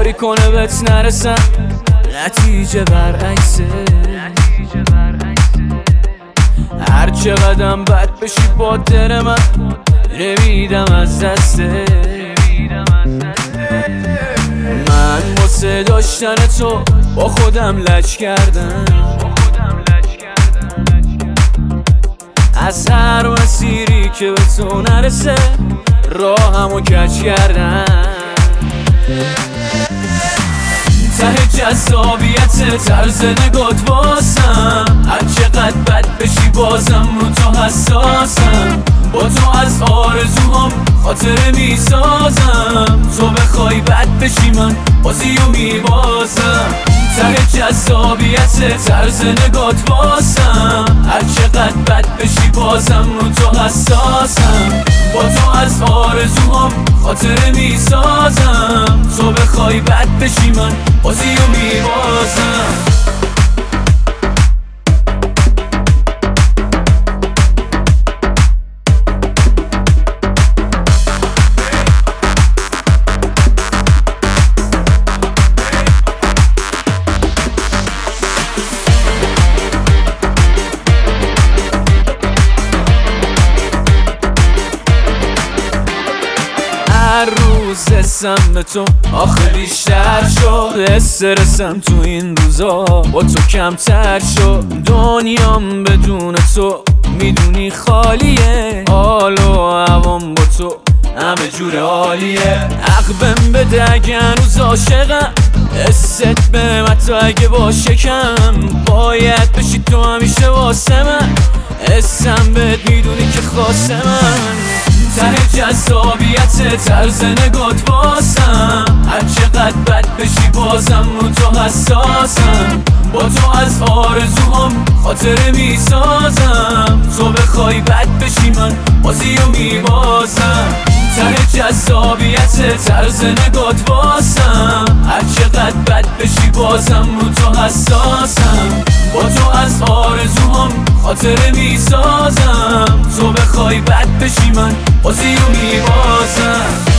کاری کنه بهت نرسم، نتیجه برعکسه. هر چقدرم بد بشی با دل من، نمیدم از دسته. من واسه داشتن تو با خودم لج کردم، از هر مسیری که به تو نرسه راهمو کج کردم. ته جذابیت طرز نگات واسم، هر چقدر بد بشی بازم رو تو حساسم. با تو از آرزوهام خاطره میسازم، تو بخوای بد بشی من بازیو میبازم. ته جذابیت طرز نگات واسم، هر چقدر بد بشی بازم رو تو حساسم. با تو از آرزوهام خاطره میسازم، تو بخوای بد بشی من بازیو میبازم. هر روز حسم به تو آخه بیشتر شد، استرسم تو این روزا با تو کمتر شد. دنیام بدون تو میدونی خالیه، حال و هوام با تو همه جور عالیه. عقبم بده اگه هنوز عاشقم، حست به من تو اگه باشه کم. باید بشی تو همیشه واسه من، حسم بهت میدونی که خاصه من. ته جذابیت طرز نگات واسم، هر چقدر بد بشی بازم رو تو حساسم. با تو از آرزوهام خاطره میسازم، تو بخوای بد بشی من بازیو میبازم. ته جذابیت طرز نگات واسم، هر چقدر بد بشی بازم رو تو حساسم. با تو از آرزوهام خاطره میسازم، تو بخوای بد بشی من بازیو میبازم.